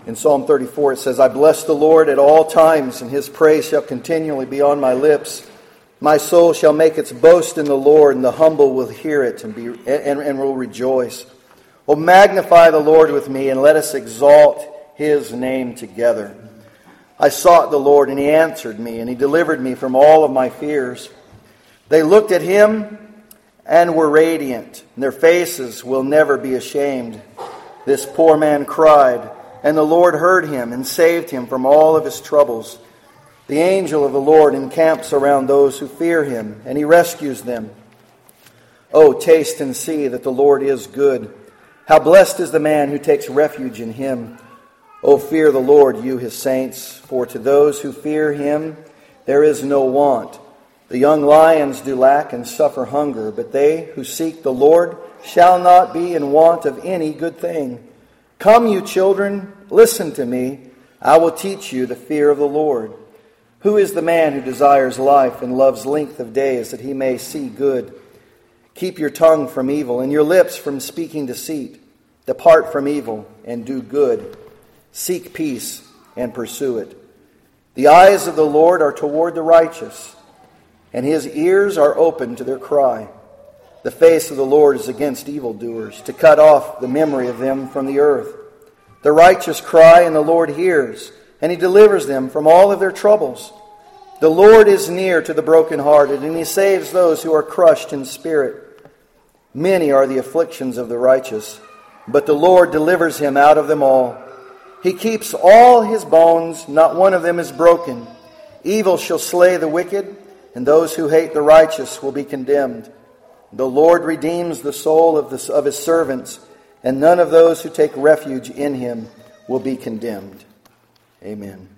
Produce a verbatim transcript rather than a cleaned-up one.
In Psalm thirty-four it says, I bless the Lord at all times, and his praise shall continually be on my lips. My soul shall make its boast in the Lord, and the humble will hear it and, be, and, and will rejoice. Oh, magnify the Lord with me, and let us exalt his name together. I sought the Lord, and he answered me, and he delivered me from all of my fears. They looked at him and were radiant, and their faces will never be ashamed. This poor man cried, and the Lord heard him and saved him from all of his troubles. The angel of the Lord encamps around those who fear him, and he rescues them. Oh, taste and see that the Lord is good. How blessed is the man who takes refuge in him. Oh, fear the Lord, you his saints, for to those who fear him there is no want. The young lions do lack and suffer hunger, but they who seek the Lord shall not be in want of any good thing. Come, you children, listen to me. I will teach you the fear of the Lord. Who is the man who desires life and loves length of days that he may see good? Keep your tongue from evil and your lips from speaking deceit. Depart from evil and do good. Seek peace and pursue it. The eyes of the Lord are toward the righteous, and his ears are open to their cry. The face of the Lord is against evildoers, to cut off the memory of them from the earth. The righteous cry, and the Lord hears, and he delivers them from all of their troubles. The Lord is near to the brokenhearted, and he saves those who are crushed in spirit. Many are the afflictions of the righteous, but the Lord delivers him out of them all. He keeps all his bones, not one of them is broken. Evil shall slay the wicked, and those who hate the righteous will be condemned. The Lord redeems the soul of, the, of his servants, and none of those who take refuge in him will be condemned. Amen.